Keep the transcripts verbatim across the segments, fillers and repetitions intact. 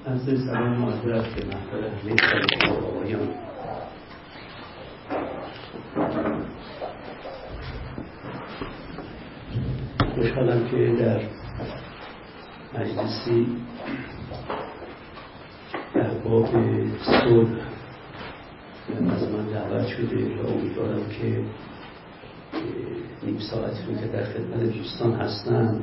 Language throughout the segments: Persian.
عرض سلام معذرت به محضر همه خانم و آقایان. خوشحالم که در مجلسی در باب صلح از من دعوت شده و امیدوارم که نیم ساعتی رو که در خدمت دوستان هستم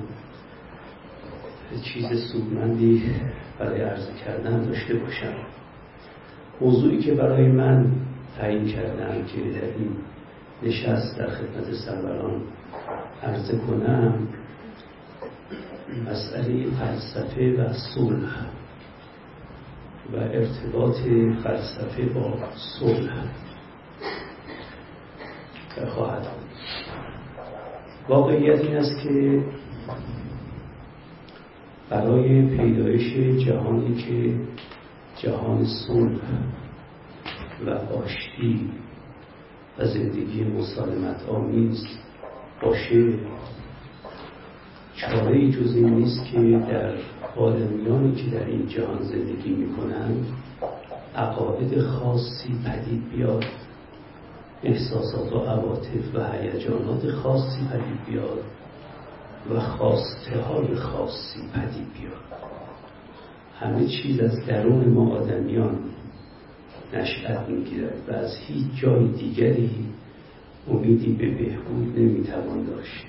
چیز سودمندی برای عرض کردن داشته باشم. موضوعی که برای من تعیین کردم که در این نشست در خدمت سروران عرض کنم مسئله فلسفه و صلح و ارتباط فلسفه با صلح خواهد بود. واقعیت این است که برای پیدایش جهانی که جهان صلح و آشتی و زندگی مسالمت آمیز باشه، چاره‌ای جز این نیست که در آدمیانی که در این جهان زندگی می‌کنند عقاید خاصی پدید بیاد، احساسات و عواطف و هیجانات خاصی پدید بیاد و خواسته های خاصی پدید بیاد. همه چیز از درون ما آدمیان نشأت میگیرد و از هیچ جای دیگری امیدی به بهبود نمیتوان داشت.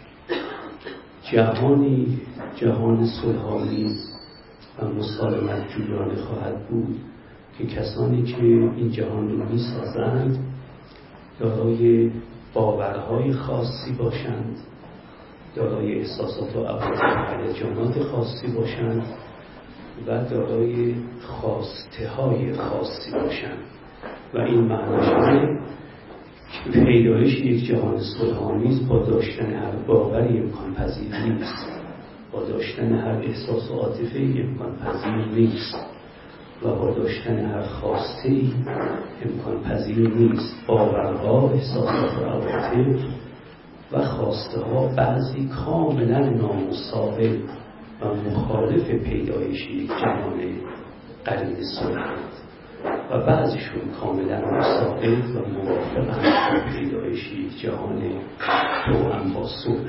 جهانی جهان صلح‌آمیز و مسالمت جویانه خواهد بود که کسانی که این جهان رو میسازند دارای باورهای خاصی باشند، دارای احساسات و عواطف و هیجانات خاصی باشند و دارای خواسته های خاصی باشند و این معناش اینه که پیدایش یک جهان صلح‌آمیز با داشتن هر باوری امکان پذیر نیست، با داشتن هر احساس و عاطفه‌ای امکان پذیر نیست و با داشتن هر خواسته‌ای امکان پذیر نیست. باورها، احساسات و عواطف و خواسته ها بعضی کاملا نامساوی و مخالف پیدایش یک جهان قرین صلح‌اند و بعضیشون کاملا مساوی و موافق با پیدایش یک جهان توأم با صلح.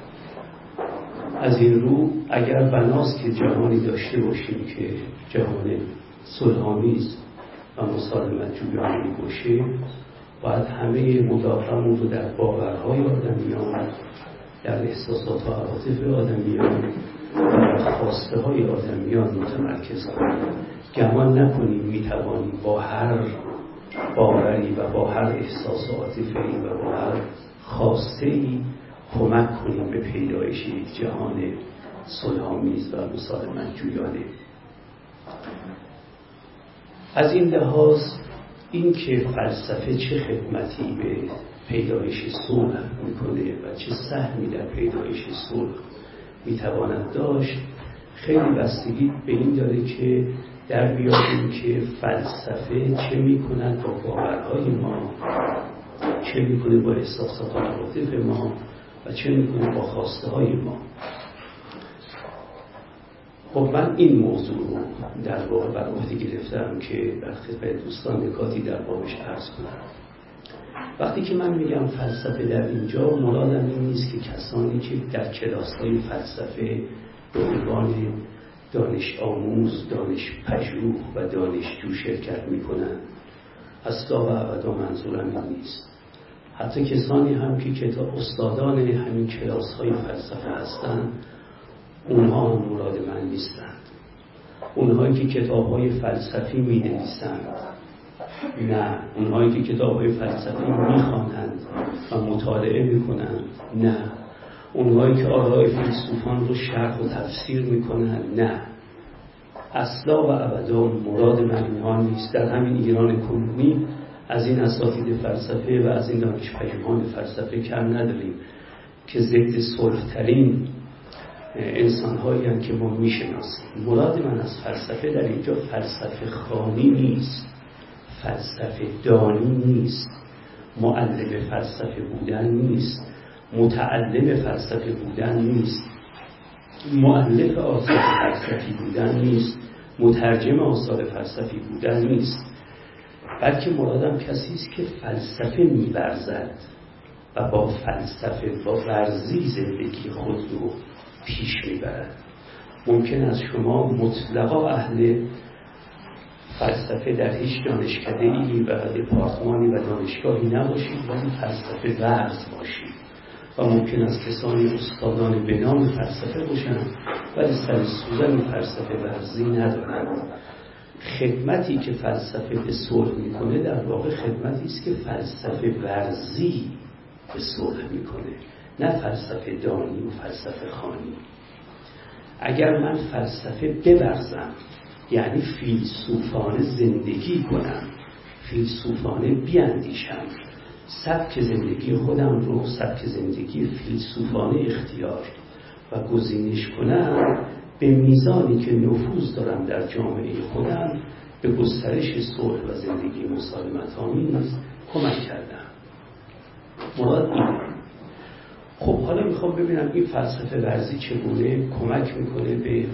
از این رو اگر بناست که جهانی داشته باشیم که جهان صلح‌آمیز و مسالمت جویانه باشه، باید همه مدافعمون رو در باورهای آدمیان، در احساسات و عواطف آدمیان و در خواسته های آدمیان متمرکز کنیم. گمان نکنیم میتوانیم با هر باوری و با هر احساس و عاطفه‌ای و با هر خواسته‌ای کمک کنیم به پیدایش یک جهان صلح‌آمیز و مسالمت جویانه. از این لحاظ این که فلسفه چه خدمتی به پیدایش صلح میکنه و چه سهمی در پیدایش صلح میتواند داشت خیلی بستگی به این داره که در بیابیم که فلسفه چه میکند با باورهای ما، چه میکنه با احساسات و عواطف ما و چه میکنه با خواسته های ما. خب من این موضوع رو در واقع بر عهده گرفتم که در خدمت دوستان نکاتی در بابش عرض کنم. وقتی که من میگم فلسفه در اینجا، مرادم این نیست که کسانی که در کلاس‌های فلسفه به عنوان دانش آموز، دانش پژوه و دانشجو شرکت میکنن اصلا و ابدا منظورم این نیست. حتی کسانی هم که کتاب استادان همین کلاس‌های فلسفه هستند، اونها هم مراد من نیستند. اونهایی که کتاب‌های فلسفی می‌نویسند، نه. اونهایی که کتاب‌های فلسفی می‌خوانند و مطالعه می‌کنند، نه. اونهایی که آرای فیلسوفان رو شرح و تفسیر می‌کنند، نه. اصلا و ابدا مراد من اینها نیست. در همین ایران کنونی از این اساتید فلسفه و از این دانش‌پژوهان فلسفه کم نداریم که ضد صلح‌ترین انسان‌هایی هستند که ما می‌شناسیم. مراد من از فلسفه در اینجا فلسفه خوانی نیست، فلسفه دانی نیست، معلم فلسفه بودن نیست، متعلم فلسفه بودن نیست، مؤلف آثار فلسفی بودن نیست مترجم آثار فلسفی بودن نیست، بلکه مرادم کسی است که فلسفه می‌ورزد و با فلسفه با ورزی زندگی خود رو پیش میبرد. ممکن است شما مطلقا اهل فلسفه در هیچ دانشکده‌ای و دپارتمانی و دانشگاهی نباشید، ولی فلسفه ورز باشید و ممکن است کسانی استادان به نام فلسفه باشند ولی سر سوزن فلسفه ورزی ندارند. خدمتی که فلسفه به صلح میکنه در واقع خدمتی است که فلسفه ورزی به صلح میکنه، نه فلسفه دانی و فلسفه خوانی. اگر من فلسفه بورزم یعنی فیلسوفانه زندگی کنم، فیلسوفانه بیاندیشم، سبک زندگی خودم رو سبک زندگی فیلسوفانه اختیار و گزینش کنم، به میزانی که نفوذ دارم در جامعه خودم به گسترش صلح و زندگی مسالمت آمیز کمک کردم. مراد اینه. خب حالا میخوام ببینم این فلسفه ورزی چگونه کمک میکنه به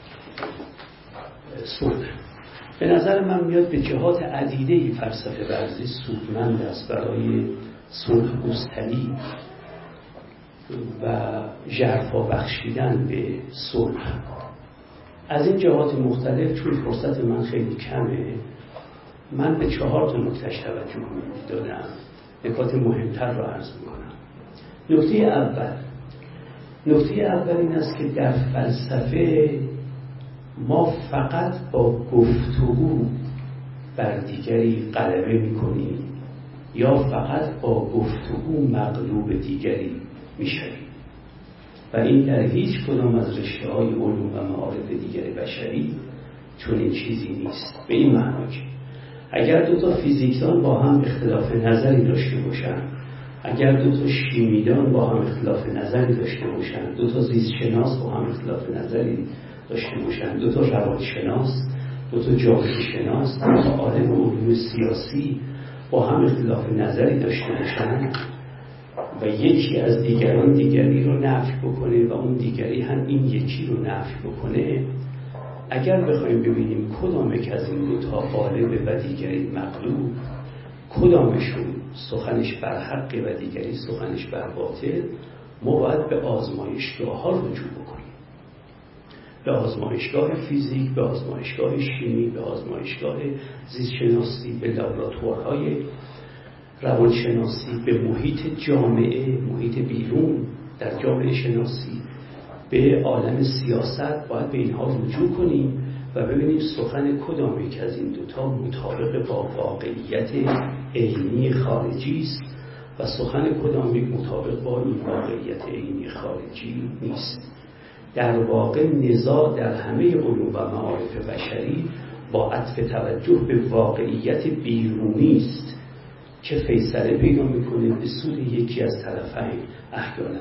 صلح. به نظر من میاد به جهات عدیده‌ای فلسفه ورزی سودمند است برای صلح گستری و ژرفا بخشیدن به صلح. از این جهات مختلف، چون فرصت من خیلی کمه، من به چهار تا نکته‌اش توجه دادم. نکات مهمتر را عرض میکنم. نکته اول نکته اول این است که در فلسفه ما فقط با گفتگو بر دیگری غلبه میکنیم یا فقط با گفتگو مغلوب دیگری میشویم و این در هیچ کدام از رشته‌های علوم و معارف دیگر بشری چنین چیزی نیست. به این معنی که اگر دو تا فیزیکدان با هم اختلاف نظری داشته باشند، اگر دو تا شیمیدان با هم اختلاف نظری داشته باشند، دو تا زیستشناس با هم اختلاف نظری داشته باشند، دو تا روانشناس، دو تا جامعه شناس، دو تا عالم علوم سیاسی با هم اختلاف نظری داشته باشند و یکی از دیگران دیگری رو نفی بکنه و اون دیگری هم این یکی رو نفی بکنه، اگر بخوایم ببینیم کدام یک از این دو تا غالبه و دیگری مغلوب، کدامشون سخنش بر حقه و دیگری سخنش بر باطل، ما باید به آزمایشگاه ها رجوع بکنیم، به آزمایشگاه فیزیک، به آزمایشگاه شیمی، به آزمایشگاه زیستشناسی، به لابراتوارهای روانشناسی، به محیط جامعه، محیط بیرون در جامعه شناسی، به عالم سیاست. باید به اینها رجوع کنیم و ببینیم سخن کدام یک از این دوتا مطابق با واقعیت عینی خارجی است و سخن کدام یک مطابق با این واقعیت عینی خارجی نیست. در واقع نزاع در همه علوم و معارف بشری با عطف توجه به واقعیت بیرونی است که فیصله پیدا میکنه به سود یکی از طرفین احیانا.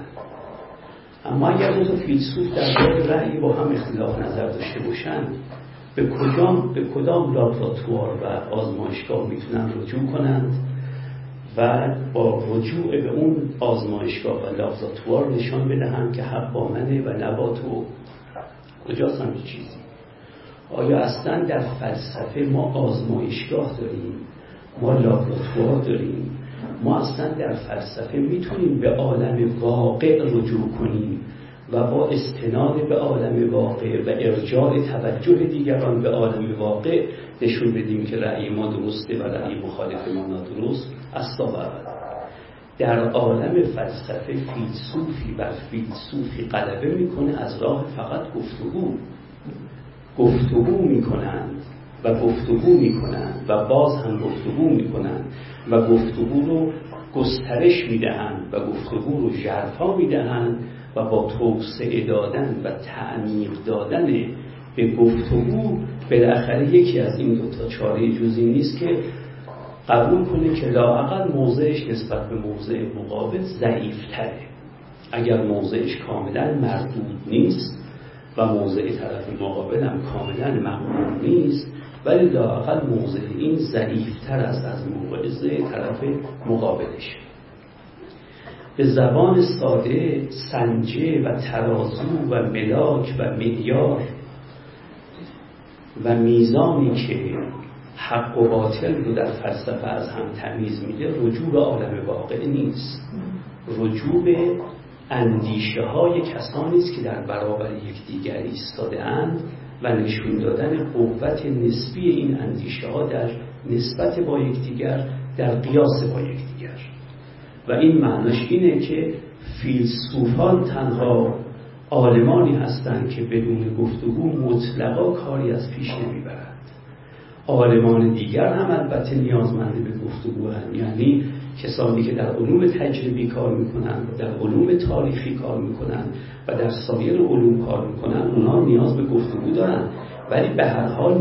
اما اگر دو تا فیلسوف در باب رأی با هم اختلاف نظر داشته باشند، به کدام به کدام لابراتوار و آزمایشگاه میتونن رجوع کنند و با رجوع به اون آزمایشگاه و لابراتوار نشان بدهند که حق با منه و نه با تو؟ کجاست همین چیزی؟ آیا اصلا در فلسفه ما آزمایشگاه داریم؟ ما لابراتوار داریم؟ ما اصلا در فلسفه میتونیم به عالم واقع رجوع کنیم و با استناد به عالم واقع و ارجاع توجه دیگران به عالم واقع نشون بدیم که رأی ما درسته و رأی مخالف ما نادرست؟ اصلا و ابدا. در عالم فلسفه فیلسوفی بر فیلسوفی غلبه میکنه از راه فقط گفتگو. گفتگو میکنند و گفتگو میکنند و باز هم گفتگو میکنند و گفتگو رو گسترش میدهند و گفتگو رو ژرفا میدهند و با توسعه دادن و تعمیق دادن به گفتگو بالاخره یکی از این دو تا چاره جزئی نیست که قبول کنه که لااقل موضعش نسبت به موضع مقابل ضعیف‌تره. اگر موضعش کاملا مردود نیست و موضع طرف مقابل هم کاملا مقبول نیست، ولی لااقل موضع این ضعیف‌تر است از موضع طرف مقابلش. به زبان ساده سنجه و ترازو و ملاک و معیار و میزانی که حق و باطل رو در فلسفه از هم تمیز میده رجوع به عالم واقع نیست، رجوع به اندیشه های کسانی است که در برابر یکدیگر ایستاده اند و نشون دادن قوت نسبی این اندیشه ها در نسبت با یکدیگر، در قیاس با یکدیگر. و این معناش اینه که فیلسوفان تنها عالمانی هستند که بدون گفتگو مطلقا کاری از پیش نمیبرند. عالمان دیگر هم البته نیازمند به گفتگو هستند، یعنی کسانی که در علوم تجربی کار میکنند و در علوم تاریخی کار میکنند و در سایر علوم کار میکنند، اونها نیاز به گفتگو دارند، ولی به هر حال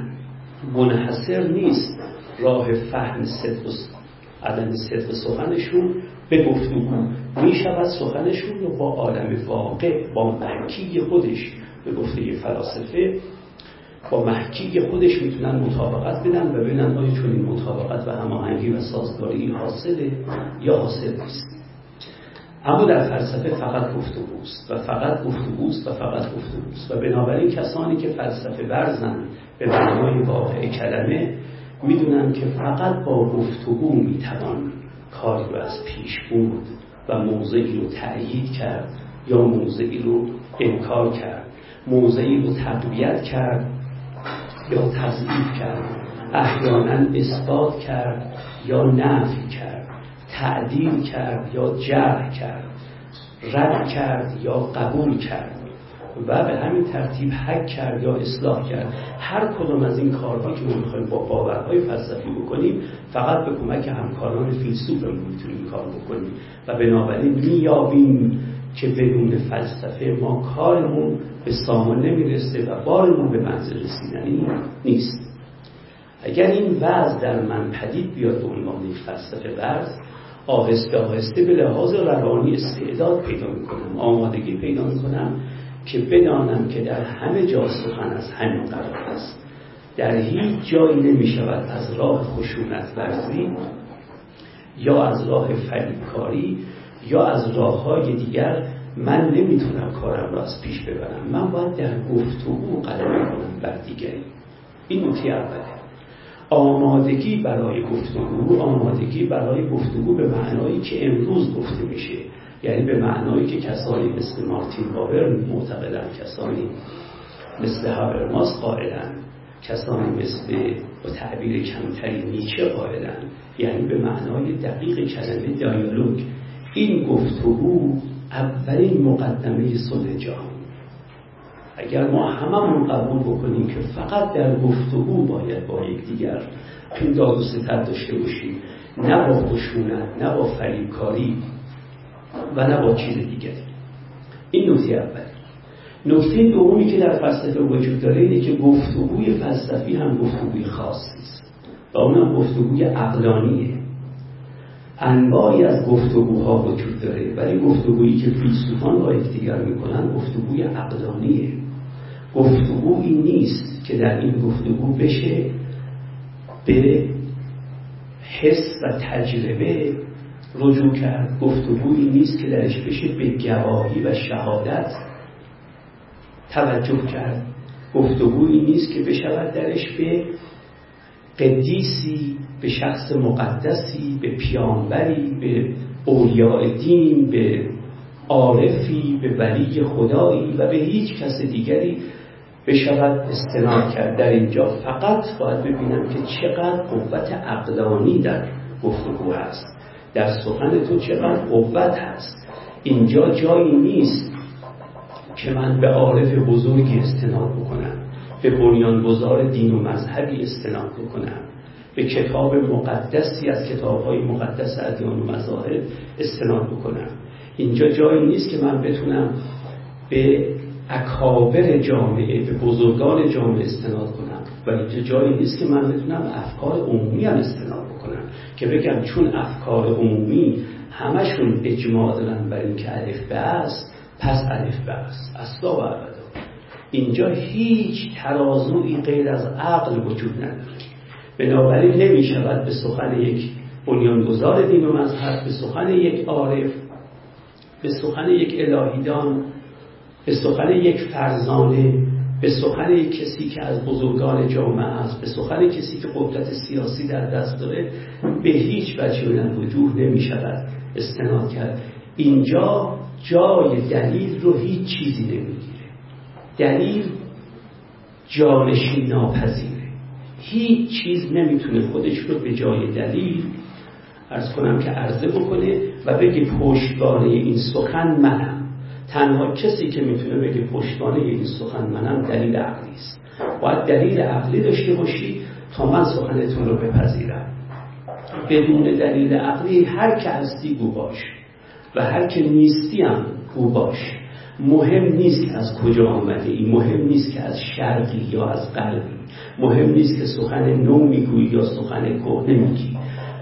منحصر نیست راه فهم صدق و عدم صدق سخنشون به گفتگو. میشود سخنشون رو با عالم واقع، با محکی خودش، به گفته فلاسفه با محکی خودش میتونن مطابقت بدن و ببینن آیا چون این مطابقت و هماهنگی و سازگاری حاصله یا حاصل نیست. اما در فلسفه فقط گفتگوست و فقط گفتگوست و فقط گفتگوست و بنابراین کسانی که فلسفه ورزن به معنای واقع کلمه میدونن که فقط با گفتگو میتوان کاری رو از پیش برد و موضعی رو تأیید کرد یا موضعی رو انکار کرد، موضعی رو تقویت کرد یا تضعیف کرد، احیانا اثبات کرد یا نفی کرد، تعدیل کرد یا جرح کرد، رد کرد یا قبول کرد و به همین ترتیب حک کرد یا اصلاح کرد. هر کدوم از این کارها که ما می‌خوایم با باورهای فلسفی بکنیم فقط به کمک همکاران فیلسوفمون میتونیم کار بکنیم و بنابراین میابیم که بدون فلسفه ما کارمون به سامان نمیرسه و بارمون به منزل رسیدنی نیست. اگر این وضع در من پدید بیاد به عنوان فلسفه ورز، آهسته آهسته به لحاظ روانی استعداد پیدا میکنم، آمادگی پیدا میکنم که بدانم که در همه جا سخن از همین قرار است. در هیچ جایی نمیشود از راه خشونت ورزی یا از راه فریبکاری یا از راه‌های دیگر من نمیتونم کارم را از پیش ببرم. من باید در گفتگو غلبه کنم بر دیگری. این نکته اوله. آمادگی برای گفتگو، آمادگی برای گفتگو به معنایی که امروز گفته میشه، یعنی به معنایی که کسانی مثل مارتین بابر معتقدند، کسانی مثل هابرماس قائلند، کسانی مثل با تعبیر کمتری نیچه قائلند، یعنی به معنای دقیق کلمه دیالوگ. این گفتگو اولین مقدمه صلح جهان. اگر ما هممون قبول بکنیم که فقط در گفتگو باید با یکدیگر این داد و ستد داشته باشیم، نه با خشونت، نه با فریبکاری و نه با چیز دیگری. این نکته اولی. نکته دومی که در فلسفه وجود داره اینه که گفتگوی فلسفی هم گفتگوی خاصی است و اونم گفتگوی عقلانیه. انواعی از گفتگوها وجود داره، ولی گفتگویی که فیلسوفان با یکدیگر میکنن گفتگوی عقلانیه. گفتگویی نیست که در این گفتگو بشه به حس و تجربه رجوع کرد، گفتگویی نیست که درش بشه به گواهی و شهادت توجه کرد، گفتگویی نیست که بشود درش به قدیسی، به شخص مقدسی، به پیامبری، به اولیاء دین، به عارفی، به ولی خدایی و به هیچ کس دیگری بشود استناد کرد. در اینجا فقط باید ببینم که چقدر قوت عقلانی در گفتگو هست، در سخن تو چقدر قوت هست. اینجا جایی نیست که من به عارف بزرگی استناد بکنم، به بنیانگذار دین و مذهبی استناد بکنم، به کتاب مقدسی از کتاب‌های مقدس ادیان و مذاهب استناد بکنم. اینجا جایی نیست که من بتونم به اکابر جامعه، به بزرگان جامعه استناد کنم و اینجا جایی نیست که من بتونم افکار عمومی هم استناد بکنم که بگم چون افکار عمومی همشون اجماع دارن بر این که الف به است، پس الف به است، اصلا و ابدا. اینجا هیچ ترازویی غیر از عقل وجود نداره. بنابراین نمی شود به سخن یک بنیانگذار دین و مذهب، به سخن یک عارف، به سخن یک الهیدان، به سخن یک فرزانه به سخن کسی که از بزرگان جامعه است، به سخن کسی که قدرت سیاسی در دست داره به هیچ وجه و وجوه نمی شود استناد کرد. اینجا جای دلیل رو هیچ چیزی نمیگیره. دلیل جانشین ناپذیره. هیچ چیز نمیتونه خودش رو به جای دلیل عرض کنم که عرضه بکنه و بگه پشتوانه این سخن منم. تنها کسی که میتونه بگه پشتوانه این سخن منم دلیل عقلی است. باید دلیل عقلی داشته باشی تا من سخنتون رو بپذیرم. بدون دلیل عقلی هر که هستی گو باش و هر که نیستی هم گو باش. مهم نیست که از کجا آمده ای، مهم نیست که از شرقی یا از غربی، مهم نیست که سخن نو میگویی یا سخن کهنه میگی.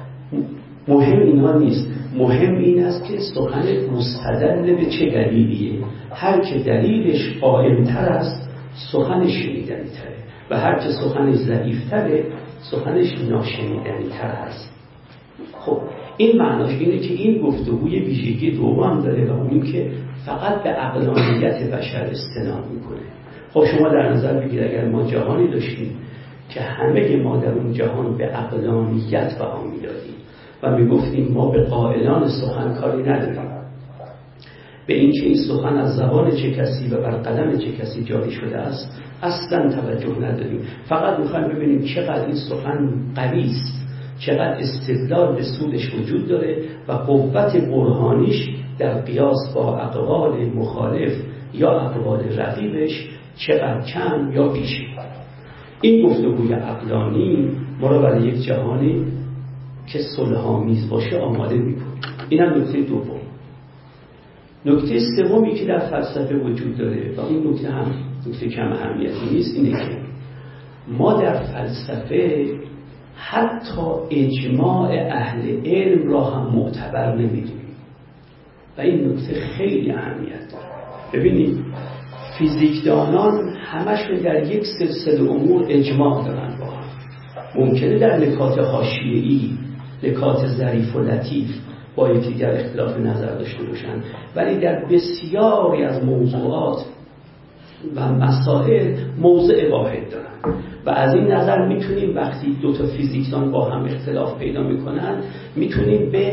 مهم اینها نیست. مهم این است که سخن مستدل به چه دلیلیه. هر که دلیلش قائم‌تر است سخنش شنیدنی تره و هر که سخنش ضعیف‌تره سخنش ناشنیدنی تر است. خب این معناش اینه که این گفتگوی ویژگی دوم داره و اون که فقط به عقلانیت بشر استناد میکنه. خب شما در نظر بگیر اگر ما جهانی داشتیم که همه ما در اون جهان به عقلانیت بها میدادیم و میگفتیم ما به قائلان سخن کاری نداریم، به اینکه این سخن از زبان چه کسی و بر قلم چه کسی جاری شده است اصلا توجه نداریم، فقط میخوایم ببینیم چقدر این سخن قوی است، چقدر استدلال به سودش وجود داره و قوت برهانیش در قیاس با اقوال مخالف یا اقوال رقیبش چقدر کم یا بیش. این گفتگوی عقلانی ما را برای یک جهانی که صلح‌آمیز باشه آماده می‌کنه. این هم نکته دوم. نکته سومی که در فلسفه وجود داره و اون نکته هم نکته کم اهمیتی نیست اینه که ما در فلسفه حتی اجماع اهل علم را هم معتبر نمی‌دونیم و این نکته خیلی اهمیت داره. ببینید فیزیکدانان همشون در یک سلسله امور اجماع دارن با هم. ممکنه در نکات حاشیه‌ای، نکات ظریف و لطیف با یکدیگر اختلاف نظر داشته باشن، ولی در بسیاری از موضوعات و مسائل موضع واحد دارن و از این نظر میتونیم وقتی دو تا فیزیکدان با هم اختلاف پیدا میکنن میتونیم به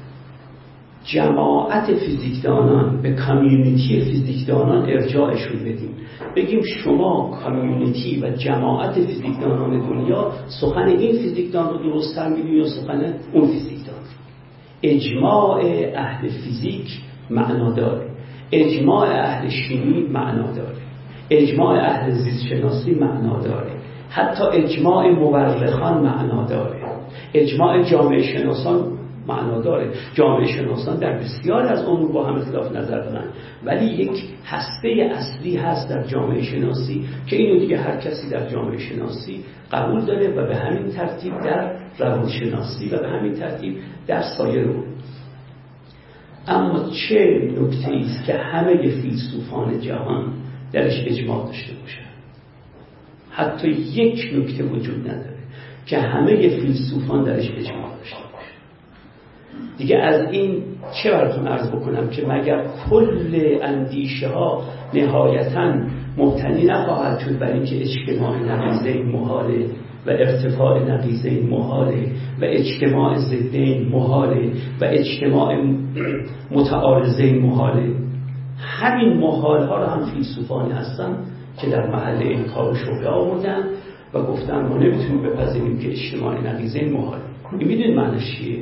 جماعت فیزیکدانان، به کامیونیتی فیزیکدانان ارجاعشون بدیم، بگیم شما کامیونیتی و جماعت فیزیکدانان دنیا سخن این فیزیکدان رو درست‌تر می‌دونید یا سخن اون فیزیکدان. اجماع اهل فیزیک معنا داره، اجماع اهل شیمی معنا داره، اجماع اهل زیستشناسی معنا داره، حتی اجماع مورخان معنا داره، اجماع جامعه شناسان معنا داره. جامعه شناسان در بسیار از امور با هم اختلاف نظر دارن، ولی یک هسته اصلی هست در جامعه شناسی که اینو دیگه هر کسی در جامعه شناسی قبول داره و به همین ترتیب در روانشناسی و به همین ترتیب در سایر امور. اما چه نکته است که همه فیلسوفان جهان درش اجماع داشته باشن؟ حتی یک نکته وجود نداره که همه فیلسوفان درش اجماع داشته باشن. دیگه از این چه براتون عرض بکنم که مگر کل اندیشه ها نهایتاً مبتنی نخواهد شد بر اینکه اجتماع نقیضین محاله و ارتفاع نقیضین محاله و اجتماع ضدین محاله و اجتماع متعارضین محاله. همین محال ها را هم فیلسوفانی هستن که در محل انکار و شبهه آوردن و گفتن ما نمیتونیم بپذیریم که اجتماع نقیضین محاله. میدونید معنیش چیه؟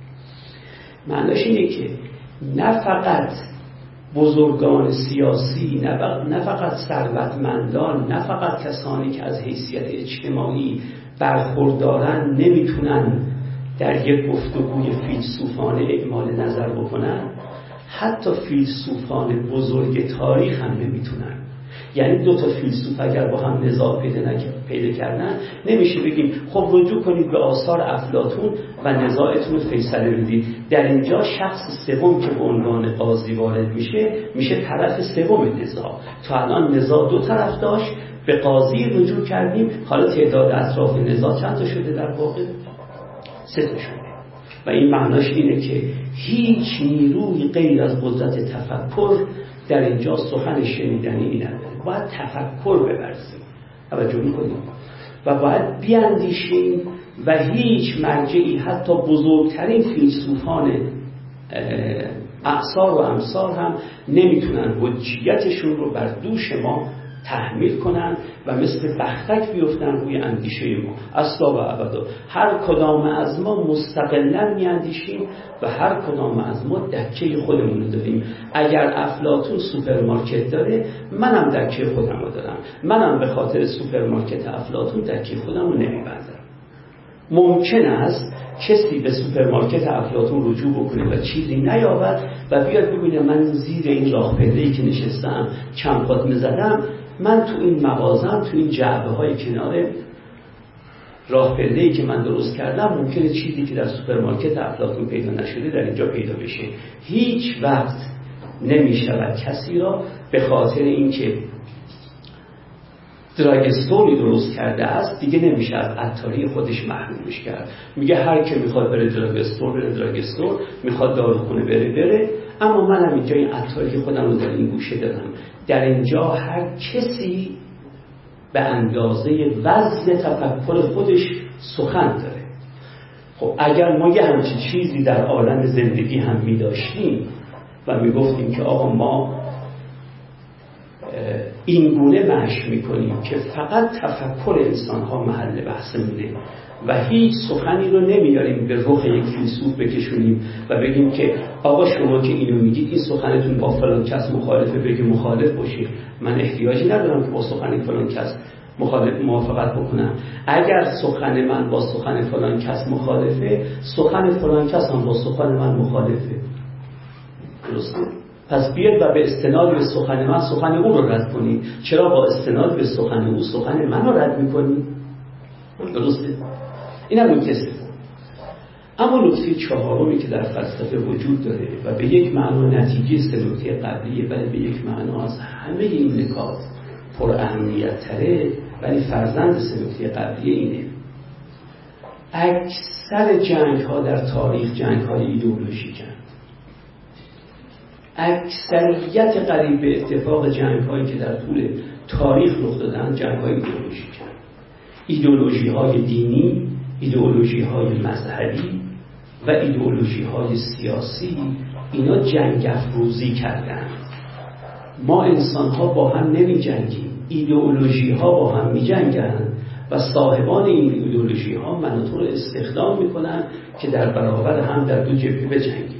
معنیش اینه که نه فقط بزرگان سیاسی، نه فقط ثروتمندان، نه فقط کسانی که از حیثیت اجتماعی برخوردارن نمیتونن در یک گفتگوی فیلسوفانه اعمال نظر بکنن، حتی فیلسوفان بزرگ تاریخ هم نمیتونن. یعنی دو تا فیلسوف اگر با هم نزاع پیدا پیدا کردن نمیشه بگیم خب رجوع کنید به آثار افلاطون و نزاعتون رو فیصله بدید. در اینجا شخص سوم که به عنوان قاضی وارد میشه میشه طرف سوم نزاع. تا الان نزاع دو طرف داشت، به قاضی رجوع کردیم، حالا تعداد اطراف نزاع چند تا شده؟ در واقع سه تا شده. و این معناش اینه که هیچ نیروی غیر از قدرت تفکر در اینجا سخن شنیدنی نداره، باید تفکر ببرزیم، توجه میکنیم و باید بیاندیشیم و هیچ مرجعی حتی بزرگترین فیلسوفان اعصار و امثال هم نمیتونن حجیتشون رو بر دوش ما تحمیل کنن و مثل بختک بیفتن روی اندیشه ما اصلا و ابدا. هر کدام از ما مستقلاً میاندیشیم و هر کدام از ما دکه خودمون رو داریم. اگر افلاطون سوپرمارکت داره، منم دکه خودم رو دارم. منم به خاطر سوپرمارکت افلاطون دکه خودم رو نمیبندم. ممکن است کسی به سوپرمارکت افلاطون رجوع بکنه و چیزی نیابد و بیاد ببینه من زیر این راه پله‌ای که نشستم چند قدم زدم، من تو این مغازم، تو این جعبه های کنار راه پله‌ای که من درست کردم، ممکنه چیزی که در سوپرمارکت افلاطون پیدا نشده در اینجا پیدا بشه. هیچ وقت نمی شود کسی را به خاطر اینکه دراگستوری درست کرده است دیگه نمیشه از عطاری خودش محرومش کرد. میگه هر که میخواد بره دراگستور بره دراگستور، میخواد داروخونه بره بره، اما منم اینجا این عطاری که خودم رو در این گوشه دارم. در اینجا هر کسی به اندازه وزن تفکر خودش سخن داره. خب اگر ما یه همچین چیزی در عالم زندگی هم میداشتیم و میگفتیم که آقا ما این گونه مشق میکنیم که فقط تفکر انسان ها محل بحثمونه و هیچ سخنی رو نمیاریم به رخ یک فیلسوف بکشونیم و بگیم که آقا شما که اینو میگید این سخنتون با فلان کس مخالفه، بگی مخالف باشید، من احتیاجی ندارم که با سخن فلان کس مخالف موافقت بکنم. اگر سخن من با سخن فلان کس مخالفه، سخن فلان کس هم با سخن من مخالفه. درسته؟ پس بیاید و به استناد به سخن من سخن او رو رد کنید. چرا با استناد به سخن او سخن من رو رد میکنید؟ درسته؟ این هم نکته سوم. اما نکته چهارمی که در فلسفه وجود داره و به یک معنا نتیجه سه نکته قبلیه، ولی به یک معنا از همه این نکات پر اهمیت تره، ولی فرزند سه نکته قبلیه اینه: اکثر جنگ ها در تاریخ جنگ های ایدئولوژیکن. اکثریت قریب به اتفاق جنگ هایی که در طول تاریخ رخ دادن جنگ های ایدئولوژیکن. ایدئولوژی های دینی، ایدئولوژی های مذهبی و ایدئولوژی های سیاسی، اینا جنگ افروزی کردند. ما انسان ها با هم نمی جنگیم، ایدئولوژی ها با هم می جنگند و صاحبان این ایدئولوژی ها من و تو رو استخدام می کنند که در برابر هم در دو جبهه بجنگیم.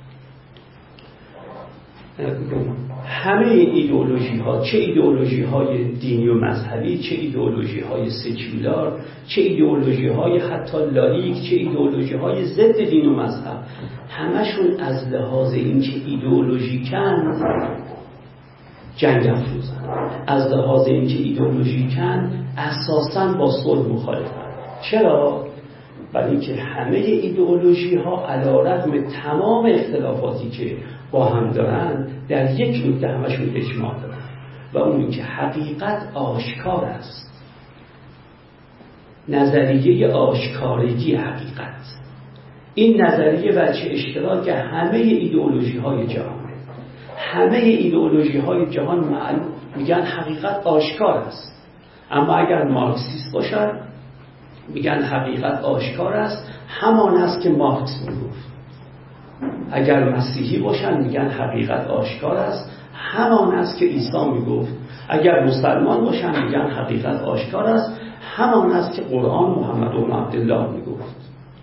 همه ایدئولوژی ها، چه ایدئولوژی های دینی و مذهبی، چه ایدئولوژی های سکولار، چه ایدئولوژی های حتی لاییک، چه ایدئولوژی های ضد دین و مذهب، همشون از لحاظ این که ایدئولوژیکن جنگ افروزن، از لحاظ این که ایدئولوژیکن اساساً با صلح مخالفن. چرا؟ برای اینکه همه ایدئولوژی ها علی‌رغم تمام اختلافاتی که با هم دارن در یک نکته همشون اجماع دارن و اون این که حقیقت آشکار است. نظریه آشکارگی حقیقت، این نظریه بچه اشتراک همه ایدئولوژی های جهان. همه ایدئولوژی های جهان معلوم میگن حقیقت آشکار است، اما اگر مارکسیست باشن میگن حقیقت آشکار است همان است که مارکس میگفت. اگر مسیحی باشن میگن حقیقت آشکار است همان است که عیسی میگفت. اگر مسلمان باشن میگن حقیقت آشکار است همان است که قرآن محمد بن عبدالله میگفت.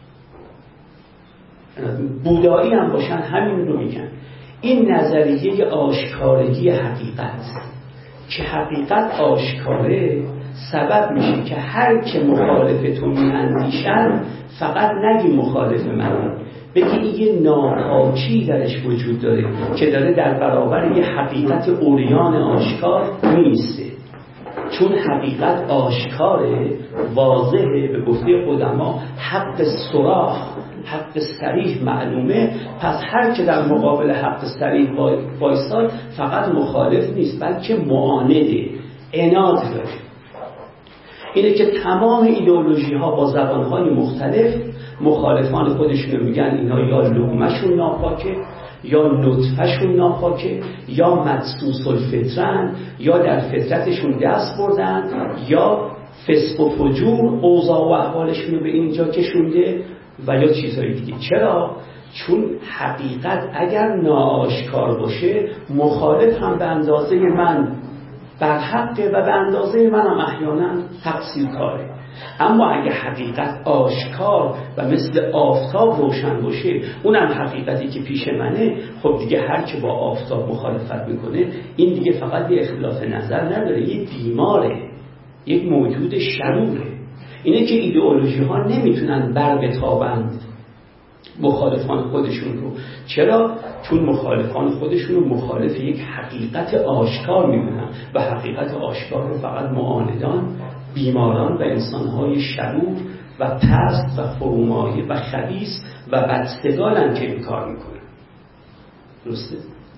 بودایی هم باشن همین رو میگن. این نظریه آشکارگی حقیقت که حقیقت آشکاره سبب میشه که هر که مخالف تو میاندیشن فقط نگی مخالف من، بگی یه ناپاکی درش وجود داره که داره در برابر یه حقیقت عریان آشکار میسته. چون حقیقت آشکاره، واضحه، به گفته قدما حق صراح، حق صریح معلومه، پس هر که در مقابل حق صریح وایساد فقط مخالف نیست بلکه معانده، عناد داره. اینه که تمام ایدئولوژی ها با زبان های مختلف مخالفان خودشون میگن اینا یا لقمه‌شون ناپاکه یا نطفهشون ناپاکه، یا مدسوس الفطرن، یا در فطرتشون دست بردن، یا فسق و فجور اوضاع و احوالشون رو به اینجا کشونده و یا چیزهای دیگه. چرا؟ چون حقیقت اگر ناآشکار باشه مخالف هم به اندازه من بر حقه و به اندازه منم احیانا تقصیر کاره. اما اگه حقیقت آشکار و مثل آفتاب روشن باشه، اونم حقیقتی که پیش منه، خب دیگه هر که با آفتاب مخالفت میکنه این دیگه فقط یه اختلاف نظر نداره، یه بیماره، یک موجود شروره. اینه که ایدئولوژی ها نمیتونن بربتابند مخالفان خودشون رو. چرا؟ چون مخالفان خودشون رو مخالف یک حقیقت آشکار میبینن و حقیقت آشکار رو فقط معاندان، بیماران و انسانهای شرور و پست و فرومایه و خبیث و بدستگالن که این کار میکنن. درسته؟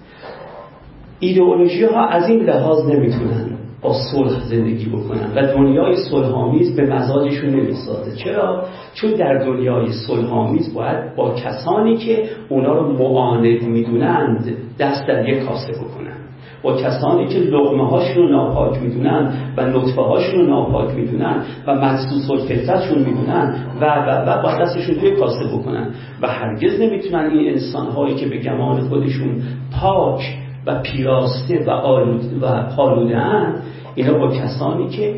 ایدئولوژی ها از این لحاظ نمیتونن با صلح زندگی بکنن و دنیای صلح‌آمیز به مزاجشون نمیسازه. چرا؟ چون در دنیای صلح‌آمیز باید با کسانی که اونا رو معاند میدونند دست در یک کاسه بکنن، با کسانی که لقمه هاشون رو ناپاک میدونن و نطفه هاشون رو ناپاک میدونن و مدسوس الفطرتشون میدونن و و و با دستشون توی کاسه بکنن و هرگز نمیتونن این انسان‌هایی که به گمان خودشون پاک و پیراسته و آلوده و پالوده‌اند، اینا با کسانی که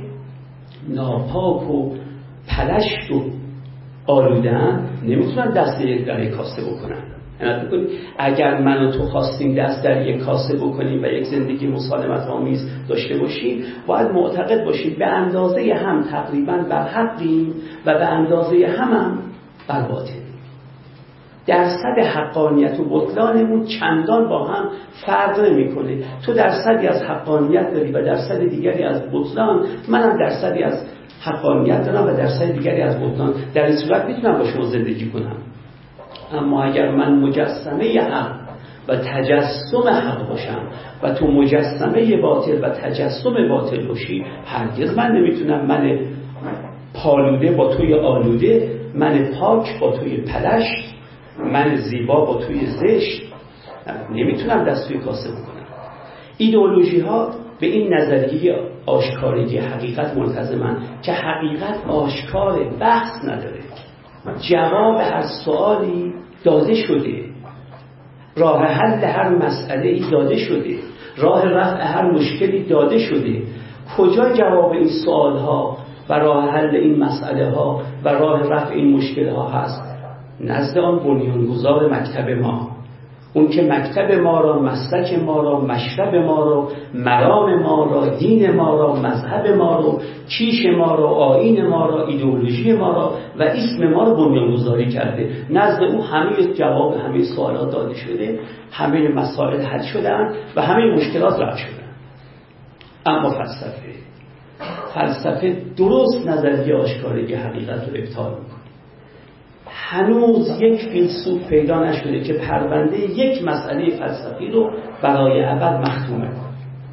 ناپاک و پلشت و آلوده‌اند نمیتونن دست در یک کاسه بکنن. عنایت بکنید اگر من و تو خواستیم دست در یک کاسه بکنیم و یک زندگی مسالمت آمیز داشته باشیم، باید معتقد باشیم به اندازه هم تقریبا بر حقیم و به اندازه هم هم بر باطل. درصد حقانیت و بطلانمون چندان با هم فرق نمی‌کنه. تو درصدی از حقانیت داری و درصد دیگری از بطلان، منم درصدی از حقانیت دارم و درصد دیگری از بطلان. در این صورت میتونم با شما زندگی کنم. اما اگر من مجسمه حق و تجسم حق باشم و تو مجسمه باطل و تجسم باطل باشی، هرگز من نمیتونم من پالوده با توی آلوده، من پاک با توی پلشت، من زیبا با توی زشت، نمیتونم دست توی کاسه بکنم. ایدئولوژی ها به این نظریه آشکارگی حقیقت ملتزمن که حقیقت آشکاره، بحث نداره، جواب هر سوالی داده شده، راه حل هر مسئله ای داده شده، راه رفع هر مشکلی داده شده. کجا جواب این سوال ها و راه حل این مسئله ها و راه رفع این مشکل ها هست؟ نزد آن بنیانگذار مکتب ما، اون که مکتب ما را، مسلک ما را، مشرب ما را، مرام ما را، دین ما را، مذهب ما را، کیش ما را، آیین ما را، ایدئولوژی ما را و اسم ما را بنیانگذاری کرده. نزد او همه جواب همه سوالات داده شده، همه مسائل حل شدن و همه مشکلات رفع شدن. اما فلسفه فلسفه درست نظریه آشکارگی حقیقت رو ابطال میکنه. هنوز یک فیلسوف پیدا نشده که پرونده یک مسئله فلسفی رو برای ابد مختومه کنه.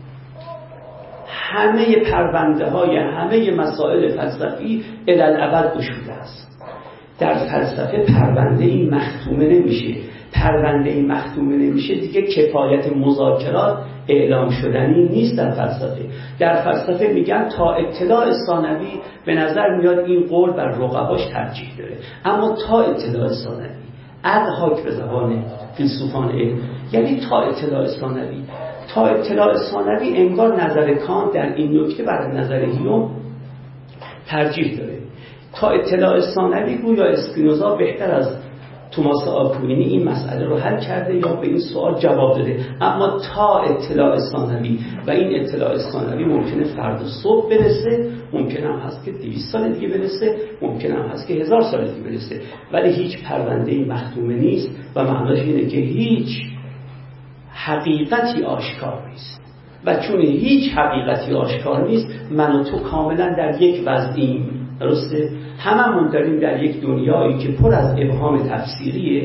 همه پرونده های همه مسائل فلسفی الالابد گشوده است. در فلسفه پرونده این مختومه نمیشه. پرونده این مختومه نمیشه دیگه کفایت مذاکرات اعلام شدنی نیست. در فلسفه در فلسفه میگن تا اطلاع ثانوی به نظر میاد این قول بر رقباش ترجیح داره، اما تا اطلاع ثانوی ادهاک به زبان فیلسوفان علم یعنی تا اطلاع ثانوی تا اطلاع ثانوی انگار نظر کانت در این نکته بر نظر هیوم ترجیح داره. تا اطلاع ثانوی گویا اسپینوزا بهتر از توماس آکوینی این مسئله رو حل کرده یا به این سوال جواب داده. اما تا اطلاع ثانوی و این اطلاع ثانوی ممکنه فردا صبح برسه، ممکنه هم هست که دویست سال دیگه برسه، ممکنه هم هست که هزار سال دیگه برسه، ولی هیچ پرونده‌ای مختومه نیست و معناش اینه که هیچ حقیقتی آشکار نیست و چون هیچ حقیقتی آشکار نیست، من و تو کاملا در یک وضعیم. درسته؟ هممون داریم در یک دنیایی که پر از ابهام تفسیریه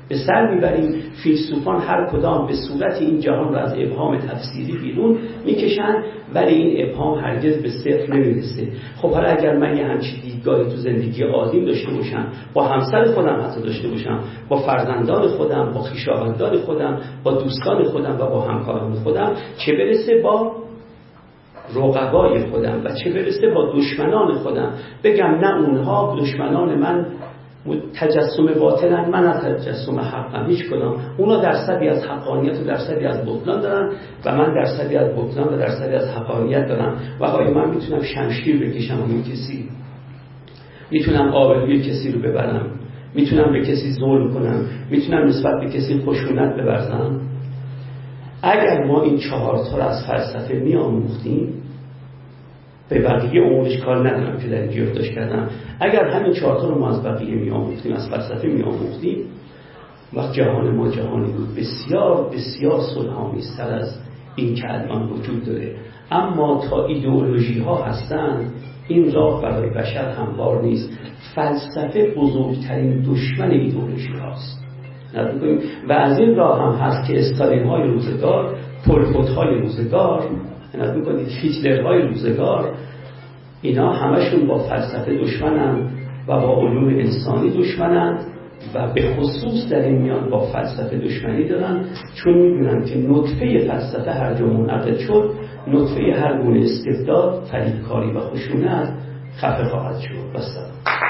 به سر میبریم. فیلسوفان هر کدام به صورت این جهان رو از ابهام تفسیری بیرون میکشن، ولی این ابهام هرگز به صفر نمیرسه. خب حالا اگر من یه همچین دیدگاهی تو زندگی عادیم داشته باشم، با همسر خودم حتی داشته باشم، با فرزندان خودم، با خویشاوندان خودم، با دوستان خودم و با همکاران خودم، چه برسه با رقبای خودم و چه برسه با دشمنان خودم، بگم نه اونها دشمنان من تجسم باطلن، من از تجسم حقم، هیچ کدام. اونا درصدی از حقانیت و درصدی از بطلان دارن و من درصدی از بطلان و درصدی از حقانیت دارم. و آیا من میتونم شمشیر بکشم روی کسی؟ میتونم آبروی کسی رو ببرم؟ میتونم به کسی ظلم کنم؟ میتونم نسبت به کسی خشونت بورزم؟ اگر ما این چهار تا رو از فلسفه میآموختیم، به بقیه امورش کار ندارم که در اینجا یادداشت کردم، اگر همین چهار تا رو ما از بقیه میآموختیم، از فلسفه میآموختیم، وقت جهان ما جهانی بود بسیار بسیار صلح‌آمیزتر از این که الان وجود داره. اما تا ایدئولوژی ها هستند، این راه برای بشر هموار نیست. فلسفه بزرگترین دشمن ایدئولوژی هاست و از این راه هم هست که استالین های روزگار، پول پوت های روزگار، هیتلر های روزگار، اینا همشون با فلسفه دشمنن و با علوم انسانی دشمنن و به خصوص در این میان با فلسفه دشمنی دارن، چون میدونن که نطفه فلسفه هر جا منعقد شد، نطفه هر گونه استبداد، فریبکاری و خشونت خفه خواهد شد. بس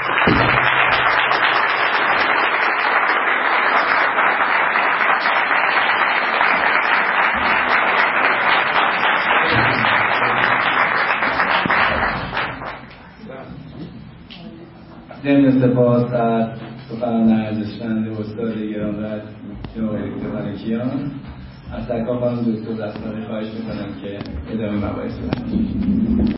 ضمن سپاس از سخنان ارزشمند استاد گرانقدر جناب دکتر ملکیان، از سرکار خانم دکتر رسانه‌ای خواهش میکنم که ادامه مباحث بدن.